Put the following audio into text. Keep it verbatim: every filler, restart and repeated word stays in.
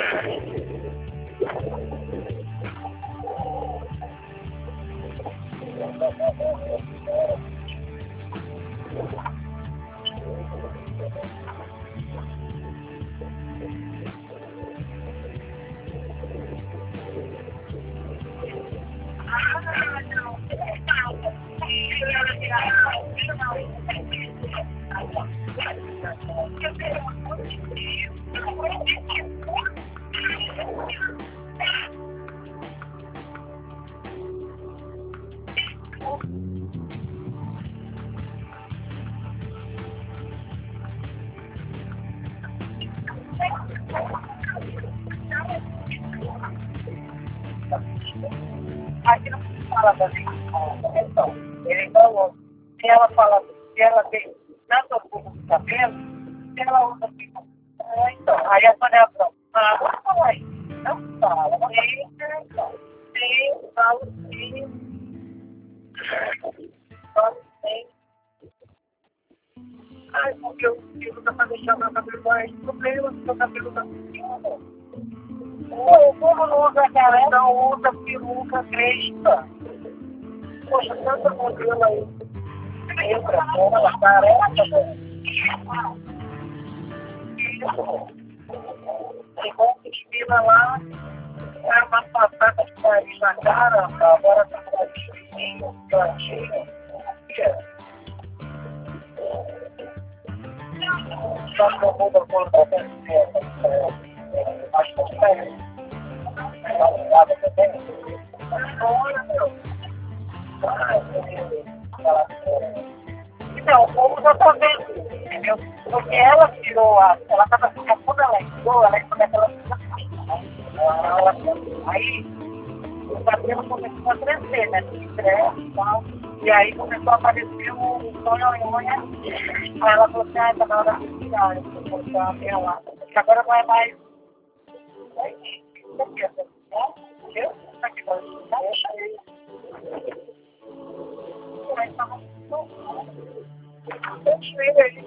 Aqui não fala da questão. Ele falou, se ela fala, se ela tem tanto orgulho do cabelo, se ela usa assim, ah, então, aí a panela fala, ah, não fala aí, não fala, não sim, sim, falo sim, falo sim. Ai, porque o filho tá deixando meu cabelo mais problema, meu cabelo tá assim, o povo não usa cara, não usa peruca, cresta. Poxa, tanta modelo aí. Entra, fora, careca. Tem bom que desfila lá, é uma passada de nariz na cara, agora tá com o vestidinho, plantinho. Só que eu vou dar conta da pessoa, acho que é então, o povo já tá vendo, entendeu? Porque ela tirou a. Ela tava assim, quando ela entrou, ela começa ela fica assim, ela, aí o cabelo começou a crescer, né? Estresse e tal. E aí começou a aparecer o sonho-unha. Aí ela falou assim, ah, tá na hora de tirar, eu vou botar ela. Agora não é mais. Eu? Aqui, deixa aí. Mas tá muito. Continue aí.